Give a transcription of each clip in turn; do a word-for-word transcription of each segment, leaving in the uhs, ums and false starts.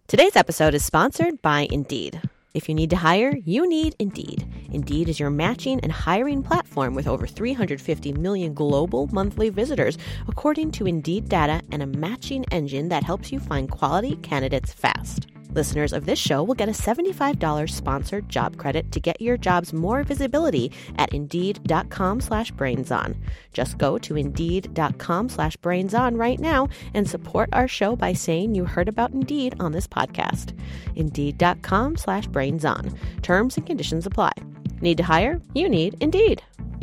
Today's episode is sponsored by Indeed. If you need to hire, you need Indeed. Indeed is your matching and hiring platform with over three hundred fifty million global monthly visitors, according to Indeed data, and a matching engine that helps you find quality candidates fast. Listeners of this show will get a seventy-five dollars sponsored job credit to get your jobs more visibility at Indeed.com slash BrainsOn. Just go to Indeed.com slash BrainsOn right now and support our show by saying you heard about Indeed on this podcast. Indeed.com slash BrainsOn. Terms and conditions apply. Need to hire? You need Indeed.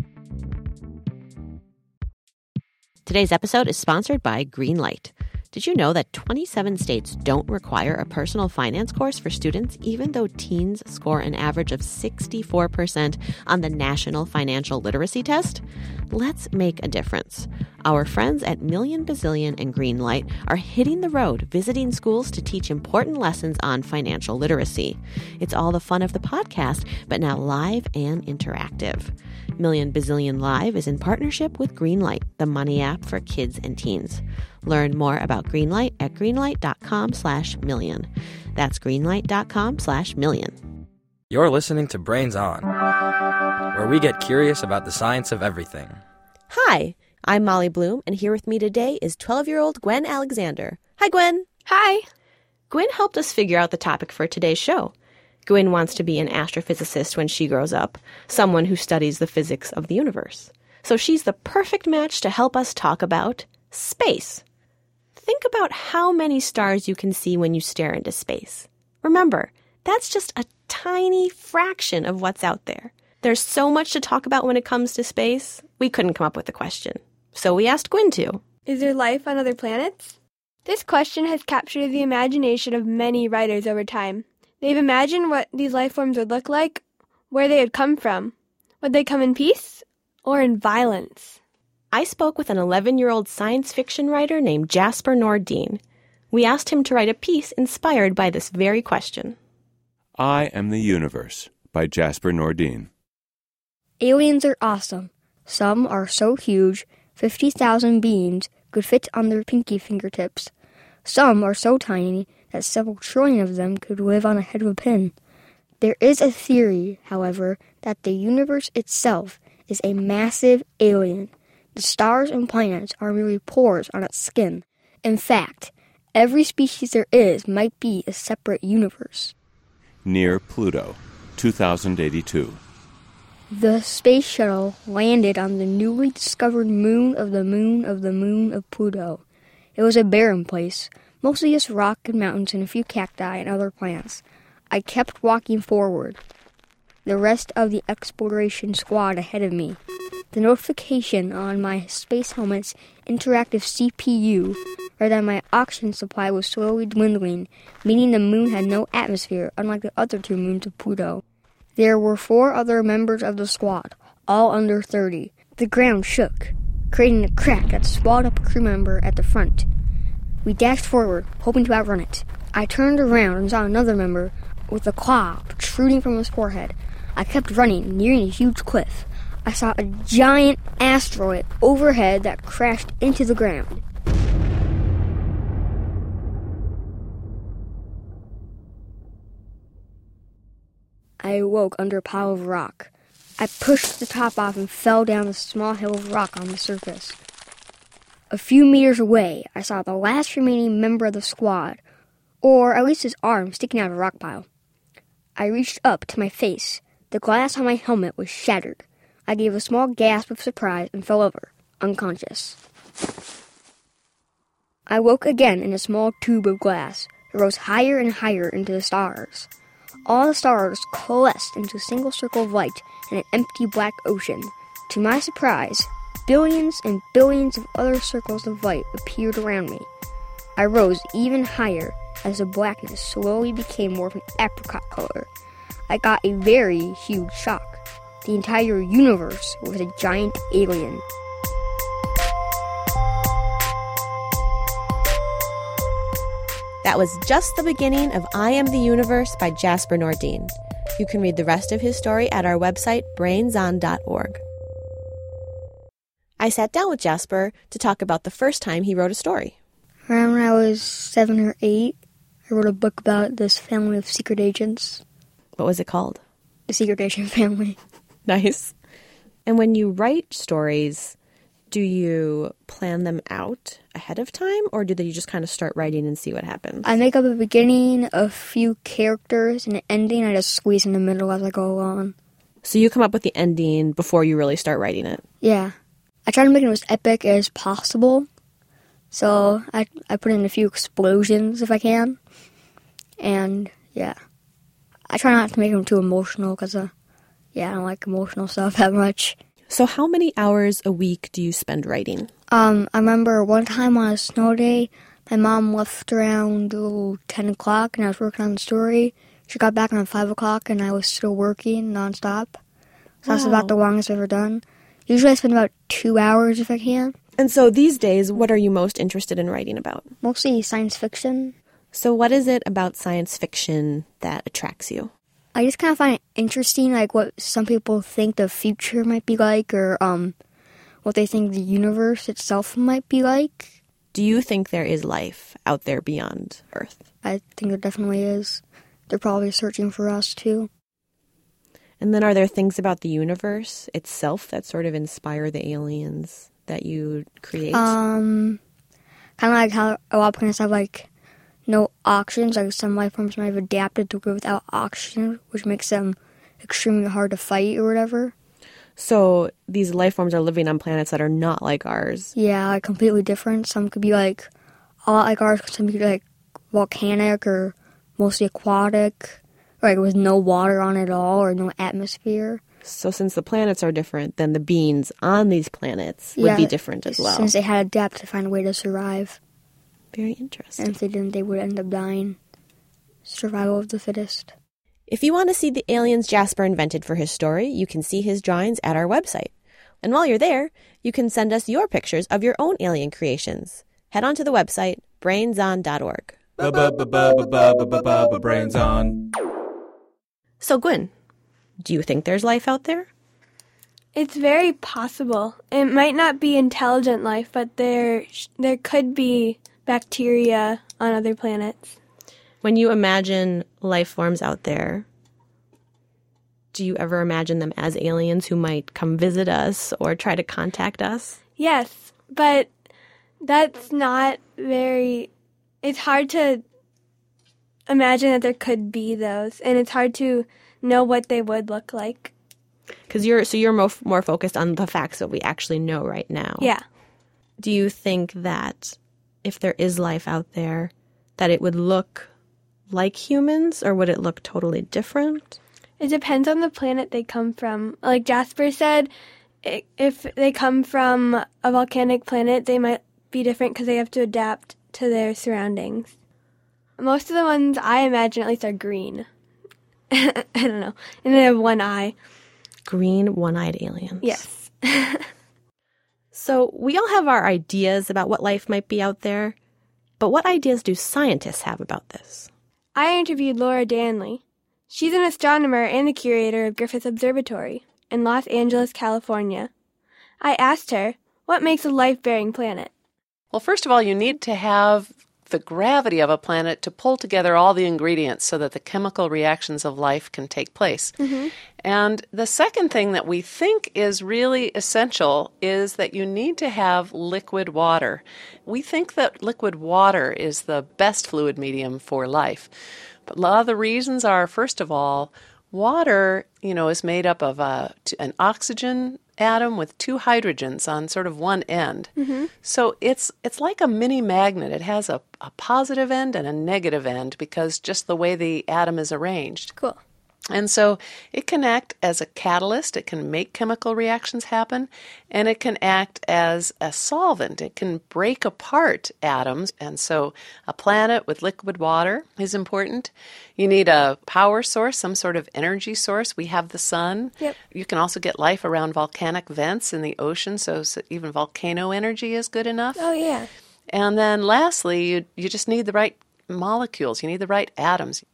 Today's episode is sponsored by Greenlight. Did you know that twenty-seven states don't require a personal finance course for students, even though teens score an average of sixty-four percent on the National Financial Literacy Test? Let's make a difference. Our friends at Million Bazillion and Greenlight are hitting the road, visiting schools to teach important lessons on financial literacy. It's all the fun of the podcast, but now live and interactive. Million Bazillion Live is in partnership with Greenlight, the money app for kids and teens. Learn more about Greenlight at greenlight.com slash million. That's greenlight.com slash million. You're listening to Brains On, where we get curious about the science of everything. Hi, I'm Molly Bloom, and here with me today is twelve-year-old Gwen Alexander. Hi, Gwen. Hi. Gwen helped us figure out the topic for today's show. Gwen wants to be an astrophysicist when she grows up, someone who studies the physics of the universe. So she's the perfect match to help us talk about space. Think about how many stars you can see when you stare into space. Remember, that's just a tiny fraction of what's out there. There's so much to talk about when it comes to space, we couldn't come up with a question. So we asked Gwen to. Is there life on other planets? This question has captured the imagination of many writers over time. They've imagined what these life forms would look like, where they would come from. Would they come in peace or in violence? I spoke with an eleven-year-old science fiction writer named Jasper Nordin. We asked him to write a piece inspired by this very question. I Am the Universe by Jasper Nordin. Aliens are awesome. Some are so huge, fifty thousand beings could fit on their pinky fingertips. Some are so tiny that several trillion of them could live on a head of a pin. There is a theory, however, that the universe itself is a massive alien. The stars and planets are merely pores on its skin. In fact, every species there is might be a separate universe. Near Pluto, two thousand eighty-two. The space shuttle landed on the newly discovered moon of the moon of the moon of Pluto. It was a barren place, mostly just rock and mountains and a few cacti and other plants. I kept walking forward. The rest of the exploration squad ahead of me. The notification on my space helmet's interactive C P U read that my oxygen supply was slowly dwindling, meaning the moon had no atmosphere, unlike the other two moons of Pluto. There were four other members of the squad, all under thirty. The ground shook, creating a crack that swallowed up a crew member at the front. We dashed forward, hoping to outrun it. I turned around and saw another member with a claw protruding from his forehead. I kept running, nearing a huge cliff. I saw a giant asteroid overhead that crashed into the ground. I awoke under a pile of rock. I pushed the top off and fell down the small hill of rock on the surface. A few meters away, I saw the last remaining member of the squad, or at least his arm sticking out of a rock pile. I reached up to my face. The glass on my helmet was shattered. I gave a small gasp of surprise and fell over, unconscious. I woke again in a small tube of glass. It rose higher and higher into the stars. All the stars coalesced into a single circle of light in an empty black ocean. To my surprise, billions and billions of other circles of light appeared around me. I rose even higher as the blackness slowly became more of an apricot color. I got a very huge shock. The entire universe was a giant alien. That was just the beginning of I Am the Universe by Jasper Nordin. You can read the rest of his story at our website, brains on dot org. I sat down with Jasper to talk about the first time he wrote a story. Around when I was seven or eight, I wrote a book about this family of secret agents. What was it called? The Secret Agent Family. Nice. And when you write stories, do you plan them out ahead of time, or do you just kind of start writing and see what happens? I make up a beginning, a few characters, and an ending I just squeeze in the middle as I go along. So you come up with the ending before you really start writing it? Yeah. I try to make it as epic as possible. So I I put in a few explosions if I can. And, yeah. I try not to make them too emotional because, uh, yeah, I don't like emotional stuff that much. So how many hours a week do you spend writing? Um, I remember one time on a snow day, my mom left around oh, ten o'clock and I was working on the story. She got back around five o'clock and I was still working nonstop. So Wow. that's about the longest I've ever done. Usually I spend about two hours if I can. And so these days, what are you most interested in writing about? Mostly science fiction. So what is it about science fiction that attracts you? I just kind of find it interesting, like what some people think the future might be like, or um, what they think the universe itself might be like. Do you think there is life out there beyond Earth? I think there definitely is. They're probably searching for us, too. And then are there things about the universe itself that sort of inspire the aliens that you create? Um, kind of like how a lot of planets have, like, no oxygen. Like some life forms might have adapted to live without oxygen, which makes them extremely hard to fight or whatever. So these life forms are living on planets that are not like ours. Yeah, like completely different. Some could be like a lot like ours. Some could be like volcanic or mostly aquatic, or like with no water on it at all or no atmosphere. So since the planets are different, then the beings on these planets would Yeah, be different as well. Since they had to adapt to find a way to survive. Very interesting. And if they didn't, they would end up dying. Survival of the fittest. If you want to see the aliens Jasper invented for his story, you can see his drawings at our website. And while you're there, you can send us your pictures of your own alien creations. Head on to the website, brains on dot org. Brains on. So, Gwen, do you think there's life out there? It's very possible. It might not be intelligent life, but there there could be bacteria on other planets. When you imagine life forms out there, do you ever imagine them as aliens who might come visit us or try to contact us? Yes, but that's not very... It's hard to imagine that there could be those, and it's hard to know what they would look like. Because you're so you're more, more focused on the facts that we actually know right now. Yeah. Do you think that if there is life out there, that it would look like humans, or would it look totally different? It depends on the planet they come from. Like Jasper said, i- if they come from a volcanic planet, they might be different because they have to adapt to their surroundings. Most of the ones I imagine, at least, are green. I don't know. And they have one eye. Green, one-eyed aliens. Yes. So we all have our ideas about what life might be out there, but what ideas do scientists have about this? I interviewed Laura Danley. She's an astronomer and the curator of Griffith Observatory in Los Angeles, California. I asked her, what makes a life-bearing planet? Well, first of all, you need to have the gravity of a planet to pull together all the ingredients so that the chemical reactions of life can take place. Mm-hmm. And the second thing that we think is really essential is that you need to have liquid water. We think that liquid water is the best fluid medium for life. But a lot of the reasons are, first of all, water, you know, is made up of a, an oxygen atom with two hydrogens on sort of one end. Mm-hmm. So it's it's like a mini magnet. It has a, a positive end and a negative end because just the way the atom is arranged. Cool. And so it can act as a catalyst. It can make chemical reactions happen, and it can act as a solvent. It can break apart atoms. And so a planet with liquid water is important. You need a power source, some sort of energy source. We have the sun. Yep. You can also get life around volcanic vents in the ocean, so, so even volcano energy is good enough. Oh, yeah. And then lastly, you you just need the right molecules. You need the right atoms.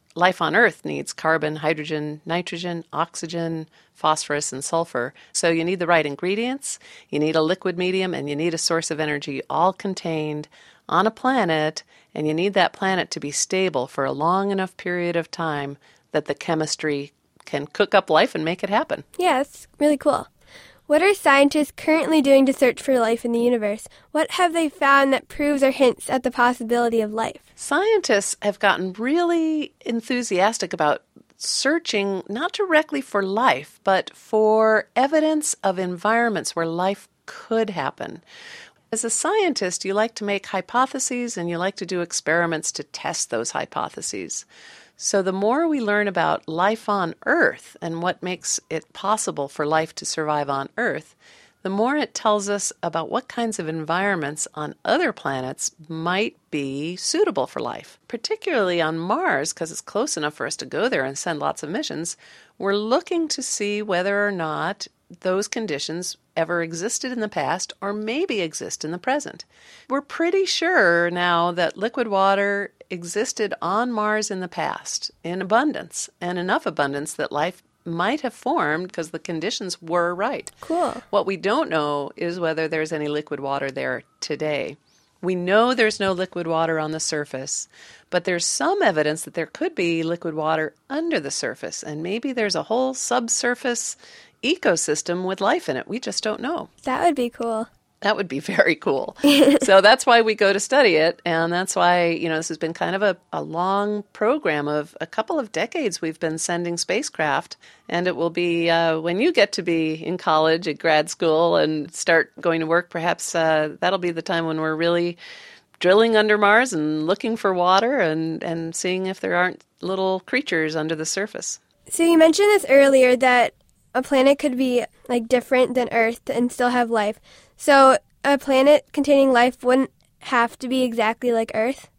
life on Earth needs carbon, hydrogen, nitrogen, oxygen, phosphorus, and sulfur. So you need the right ingredients, you need a liquid medium, and you need a source of energy all contained on a planet, and you need that planet to be stable for a long enough period of time that the chemistry can cook up life and make it happen. Yeah, that's really cool. What are scientists currently doing to search for life in the universe? What have they found that proves or hints at the possibility of life? Scientists have gotten really enthusiastic about searching not directly for life, but for evidence of environments where life could happen. As a scientist, you like to make hypotheses and you like to do experiments to test those hypotheses. So the more we learn about life on Earth and what makes it possible for life to survive on Earth, the more it tells us about what kinds of environments on other planets might be suitable for life. Particularly on Mars, because it's close enough for us to go there and send lots of missions, we're looking to see whether or not those conditions ever existed in the past or maybe exist in the present. We're pretty sure now that liquid water existed on Mars in the past in abundance, and enough abundance that life might have formed because the conditions were right. Cool. What we don't know is whether there's any liquid water there today. We know there's no liquid water on the surface, but there's some evidence that there could be liquid water under the surface, and maybe there's a whole subsurface ecosystem with life in it. We just don't know. That would be cool. That would be very cool. So that's why we go to study it, and that's why, you know, this has been kind of a, a long program of a couple of decades we've been sending spacecraft, and it will be, uh, when you get to be in college, at grad school, and start going to work, perhaps uh, that'll be the time when we're really drilling under Mars and looking for water and, and seeing if there aren't little creatures under the surface. So you mentioned this earlier, that a planet could be like different than Earth and still have life. So a planet containing life wouldn't have to be exactly like Earth?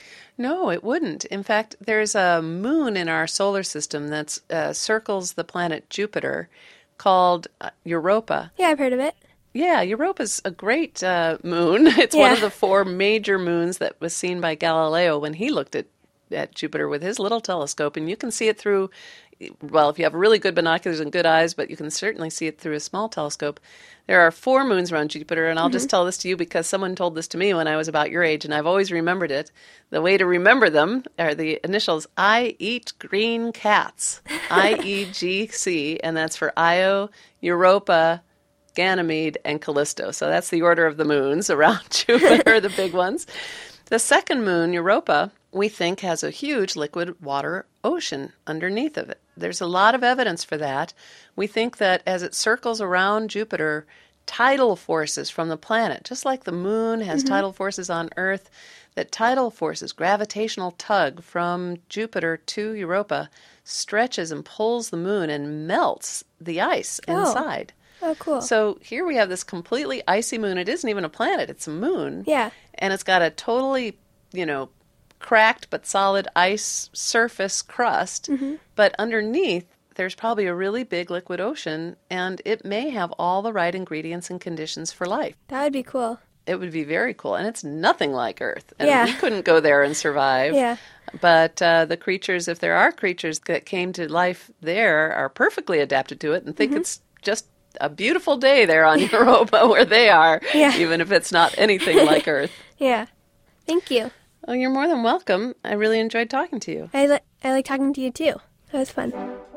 No, it wouldn't. In fact, there's a moon in our solar system that uh, circles the planet Jupiter called uh, Europa. Yeah, I've heard of it. Yeah, Europa's a great uh, moon. It's Yeah. one of the four major moons that was seen by Galileo when he looked at, at Jupiter with his little telescope. And you can see it through, well, if you have really good binoculars and good eyes, but you can certainly see it through a small telescope. There are four moons around Jupiter, and I'll mm-hmm. just tell this to you because someone told this to me when I was about your age, and I've always remembered it. The way to remember them are the initials I eat green cats, I E G C, and that's for Io, Europa, Ganymede, and Callisto. So that's the order of the moons around Jupiter, the big ones. The second moon, Europa, we think has a huge liquid water ocean underneath of it. There's a lot of evidence for that. We think that as it circles around Jupiter, tidal forces from the planet, just like the moon has mm-hmm. tidal forces on Earth, that tidal forces, gravitational tug from Jupiter to Europa, stretches and pulls the moon and melts the ice oh. inside. Oh, cool. So here we have this completely icy moon. It isn't even a planet, it's a moon. Yeah. And it's got a totally, you know, cracked but solid ice surface crust. Mm-hmm. But underneath, there's probably a really big liquid ocean, and it may have all the right ingredients and conditions for life. That would be cool. It would be very cool. And it's nothing like Earth. And yeah. we couldn't go there and survive. Yeah. But uh, the creatures, if there are creatures that came to life there, are perfectly adapted to it and think mm-hmm. it's just a beautiful day there on Europa where they are, yeah. even if it's not anything like Earth. Yeah. Thank you. Oh, you're more than welcome. I really enjoyed talking to you. I, li- I like talking to you, too. That was fun.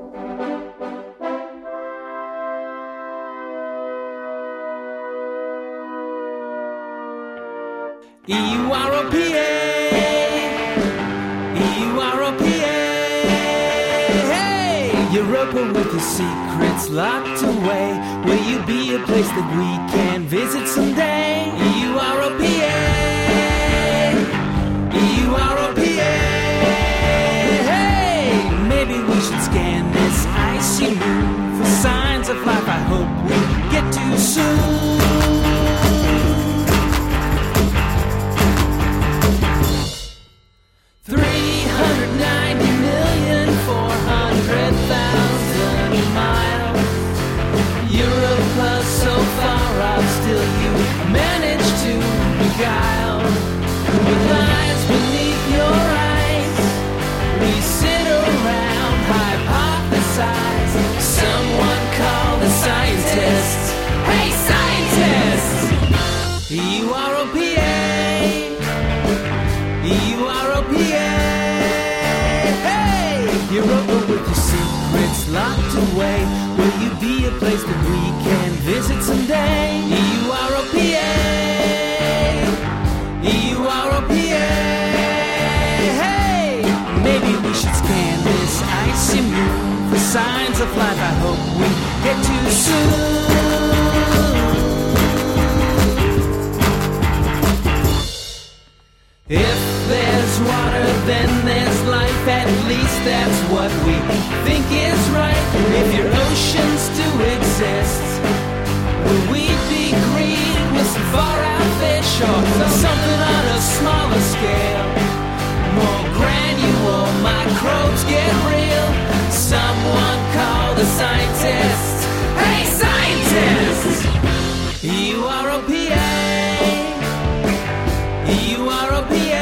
E U R O P A, E U R O P A, hey! Europa with your secrets locked away. Will you be a place that we can visit someday? E U R O P A, E U R O P A, hey! Maybe we should scan this icy moon for signs of life I hope we get to soon. three hundred ninety million four hundred thousand miles. Europa so far out, still you. should scan this icy moon for signs of life. I hope we get too soon. If there's water, then there's life. At least that's what we think is right. If your oceans do exist, will we be greeted with some far-out fish or something on a smaller scale? More granule microbes get real. Someone call the scientists. Hey, scientists! U R O P A, U R O P A.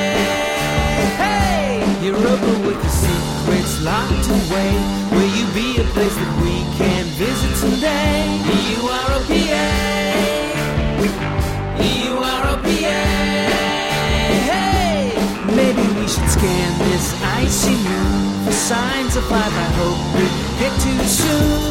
Hey, Europa with the secrets locked away. Will you be a place that we can visit someday? U R O P A, U R O P A. Hey, maybe we should scan this icy moon for signs of life. I hope we get too soon.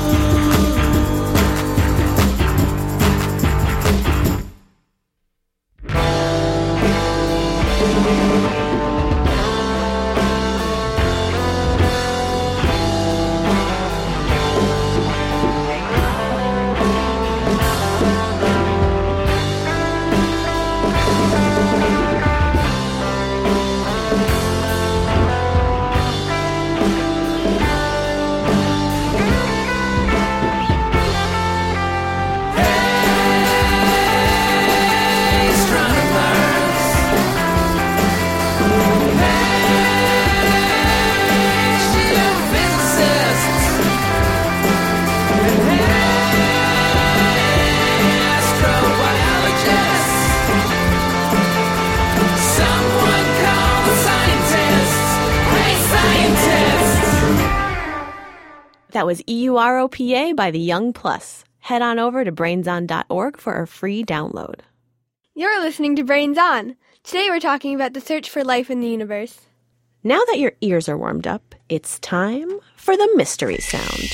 That was E U R O P A by the Young Plus. Head on over to brains on dot org for a free download. You're listening to Brains On. Today we're talking about the search for life in the universe. Now that your ears are warmed up, it's time for the mystery sound.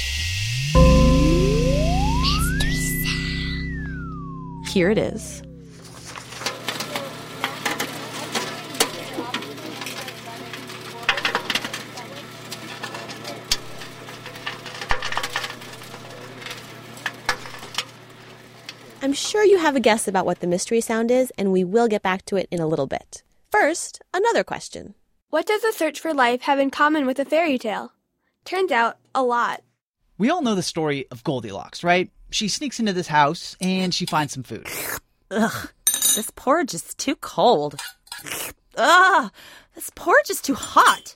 Mystery sound. Here it is. I'm sure you have a guess about what the mystery sound is, and we will get back to it in a little bit. First, another question. What does the search for life have in common with a fairy tale? Turns out, a lot. We all know the story of Goldilocks, right? She sneaks into this house and she finds some food. Ugh, this porridge is too cold. Ugh, this porridge is too hot.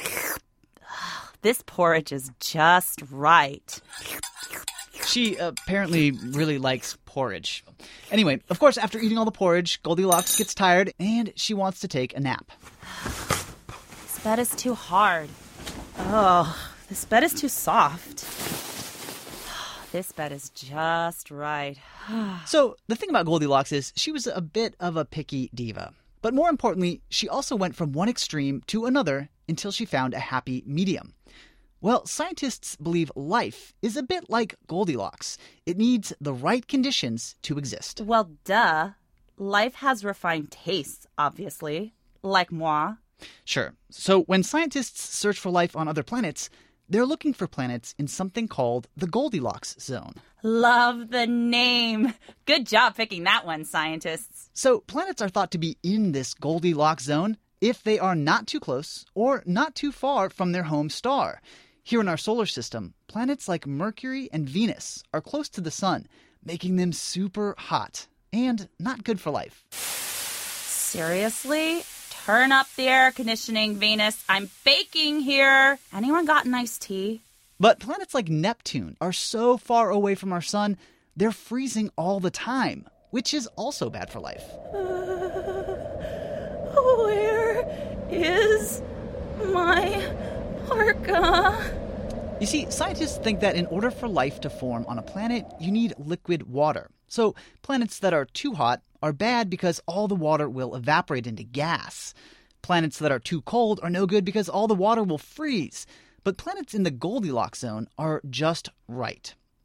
This porridge is just right. She apparently really likes porridge. Anyway, of course, after eating all the porridge, Goldilocks gets tired and she wants to take a nap. This bed is too hard. Oh, this bed is too soft. This bed is just right. So the thing about Goldilocks is she was a bit of a picky diva. But more importantly, she also went from one extreme to another until she found a happy medium. Well, scientists believe life is a bit like Goldilocks. It needs the right conditions to exist. Well, duh. Life has refined tastes, obviously. Like moi. Sure. So when scientists search for life on other planets, they're looking for planets in something called the Goldilocks zone. Love the name. Good job picking that one, scientists. So planets are thought to be in this Goldilocks zone if they are not too close or not too far from their home star. Here in our solar system, planets like Mercury and Venus are close to the sun, making them super hot and not good for life. Seriously? Turn up the air conditioning, Venus. I'm baking here. Anyone got an iced tea? But planets like Neptune are so far away from our sun, they're freezing all the time, which is also bad for life. Uh, where is my parka? You see, scientists think that in order for life to form on a planet, you need liquid water. So planets that are too hot are bad because all the water will evaporate into gas. Planets that are too cold are no good because all the water will freeze. But planets in the Goldilocks zone are just right.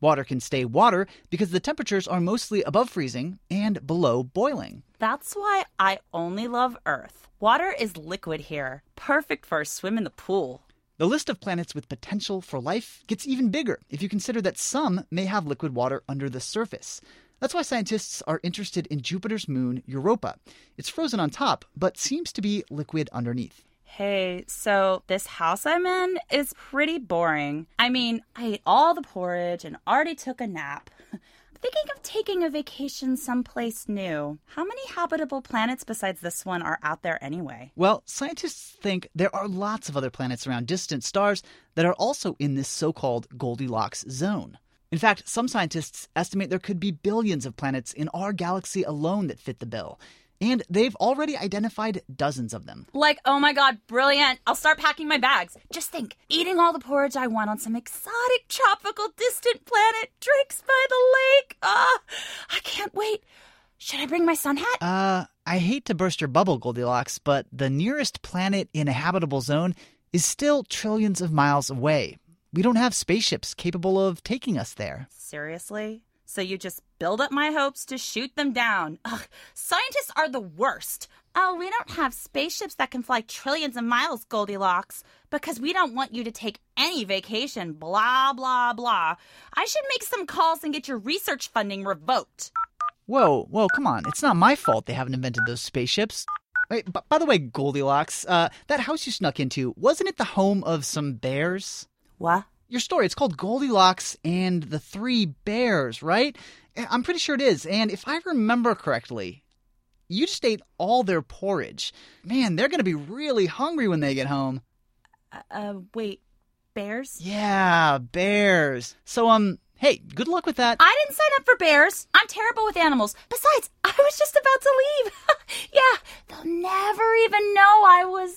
Water can stay water because the temperatures are mostly above freezing and below boiling. That's why I only love Earth. Water is liquid here, perfect for a swim in the pool. The list of planets with potential for life gets even bigger if you consider that some may have liquid water under the surface. That's why scientists are interested in Jupiter's moon, Europa. It's frozen on top, but seems to be liquid underneath. Hey, so this house I'm in is pretty boring. I mean, I ate all the porridge and already took a nap. I'm thinking of taking a vacation someplace new. How many habitable planets besides this one are out there anyway? Well, scientists think there are lots of other planets around distant stars that are also in this so-called Goldilocks zone. In fact, some scientists estimate there could be billions of planets in our galaxy alone that fit the bill. And they've already identified dozens of them. Like, oh my god, brilliant. I'll start packing my bags. Just think, eating all the porridge I want on some exotic, tropical, distant planet, drinks by the lake. Ah, I can't wait. Should I bring my sun hat? Uh, I hate to burst your bubble, Goldilocks, but the nearest planet in a habitable zone is still trillions of miles away. We don't have spaceships capable of taking us there. Seriously? So you just build up my hopes to shoot them down. Ugh, scientists are the worst. Oh, we don't have spaceships that can fly trillions of miles, Goldilocks, because we don't want you to take any vacation, blah, blah, blah. I should make some calls and get your research funding revoked. Whoa, whoa, come on. It's not my fault they haven't invented those spaceships. Wait, b- by the way, Goldilocks, uh, that house you snuck into, wasn't it the home of some bears? What? Your story, it's called Goldilocks and the Three Bears, right? I'm pretty sure it is. And if I remember correctly, you just ate all their porridge. Man, they're going to be really hungry when they get home. Uh, uh, wait, bears? Yeah, bears. So, um, hey, good luck with that. I didn't sign up for bears. I'm terrible with animals. Besides, I was just about to leave. Yeah, they'll never even know I was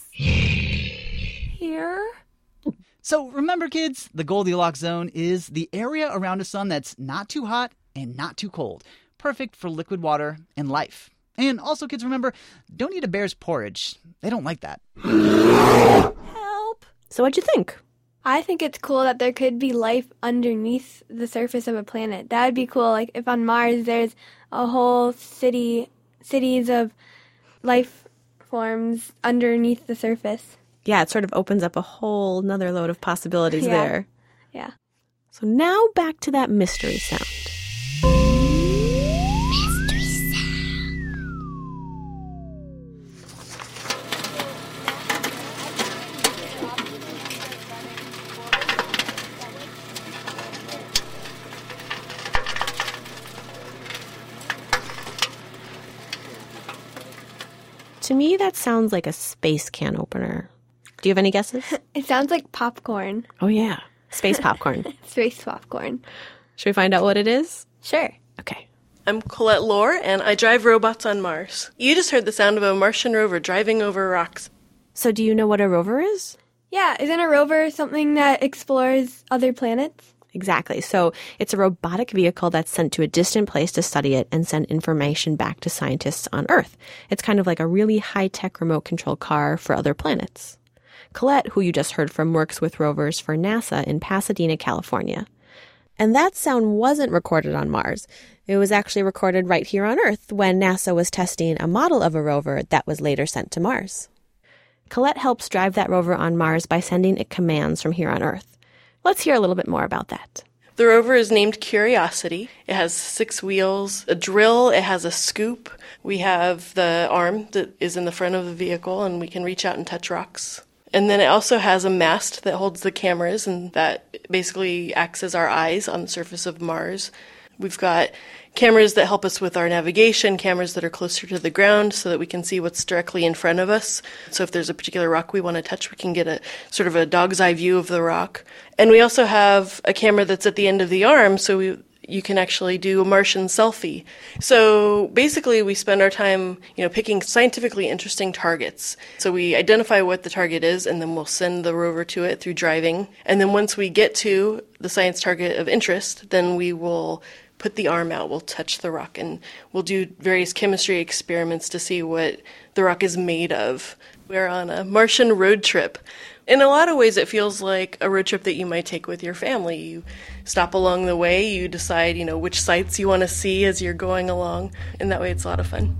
here. So remember, kids, the Goldilocks zone is the area around a sun that's not too hot and not too cold. Perfect for liquid water and life. And also, kids, remember, don't eat a bear's porridge. They don't like that. Help. So what'd you think? I think it's cool that there could be life underneath the surface of a planet. That would be cool. Like if on Mars there's a whole city, cities of life forms underneath the surface. Yeah, it sort of opens up a whole nother load of possibilities Yeah. there. Yeah. So now back to that mystery sound. Mystery sound. To me, that sounds like a space can opener. Do you have any guesses? It sounds like popcorn. Oh, yeah. Space popcorn. Space popcorn. Should we find out what it is? Sure. Okay. I'm Colette Lohr, and I drive robots on Mars. You just heard the sound of a Martian rover driving over rocks. So do you know what a rover is? Yeah, isn't a rover something that explores other planets? Exactly. So it's a robotic vehicle that's sent to a distant place to study it and send information back to scientists on Earth. It's kind of like a really high-tech remote control car for other planets. Colette, who you just heard from, works with rovers for NASA in Pasadena, California. And that sound wasn't recorded on Mars. It was actually recorded right here on Earth when NASA was testing a model of a rover that was later sent to Mars. Colette helps drive that rover on Mars by sending it commands from here on Earth. Let's hear a little bit more about that. The rover is named Curiosity. It has six wheels, a drill, it has a scoop. We have the arm that is in the front of the vehicle, and we can reach out and touch rocks. And then it also has a mast that holds the cameras, and that basically acts as our eyes on the surface of Mars. We've got cameras that help us with our navigation, cameras that are closer to the ground so that we can see what's directly in front of us. So if there's a particular rock we want to touch, we can get a sort of a dog's eye view of the rock. And we also have a camera that's at the end of the arm, so we you can actually do a Martian selfie. So basically we spend our time, you know, picking scientifically interesting targets. So we identify what the target is, and then we'll send the rover to it through driving. And then once we get to the science target of interest, then we will put the arm out, we'll touch the rock, and we'll do various chemistry experiments to see what the rock is made of. We're on a Martian road trip. In a lot of ways, it feels like a road trip that you might take with your family. You stop along the way, you decide, you know, which sites you want to see as you're going along, and that way it's a lot of fun.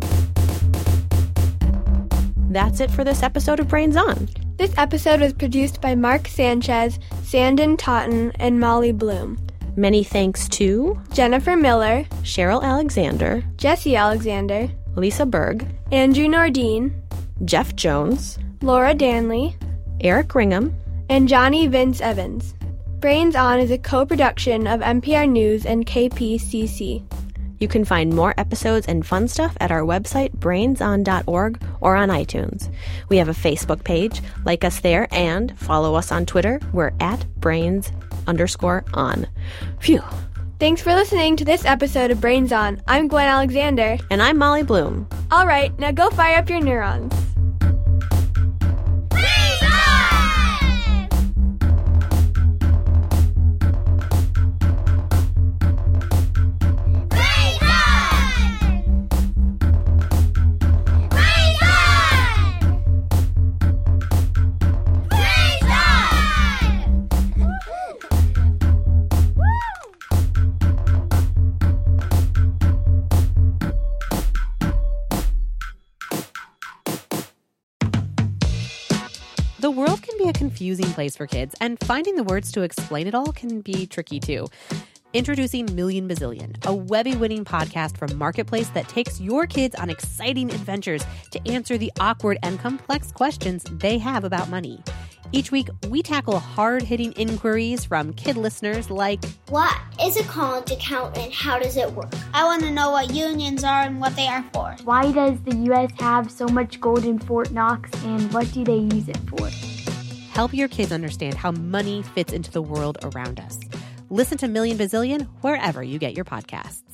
That's it for this episode of Brains On. This episode was produced by Mark Sanchez, Sandon Totten, and Molly Bloom. Many thanks to Jennifer Miller, Cheryl Alexander, Jesse Alexander, Lisa Berg, Andrew Nordine, Jeff Jones, Laura Danley, Eric Ringham, and Johnny Vince Evans. Brains On is a co-production of N P R News and K P C C. You can find more episodes and fun stuff at our website, brains on dot org, or on iTunes. We have a Facebook page. Like us there and follow us on Twitter. We're at brains underscore on. Phew. Thanks for listening to this episode of Brains On. I'm Gwen Alexander. And I'm Molly Bloom. All right, now go fire up your neurons. The world can be a confusing place for kids, and finding the words to explain it all can be tricky too. Introducing Million Bazillion, a Webby-winning podcast from Marketplace that takes your kids on exciting adventures to answer the awkward and complex questions they have about money. Each week, we tackle hard-hitting inquiries from kid listeners like, what is a college account and how does it work? I want to know what unions are and what they are for. Why does the U S have so much gold in Fort Knox and what do they use it for? Help your kids understand how money fits into the world around us. Listen to Million Bazillion wherever you get your podcasts.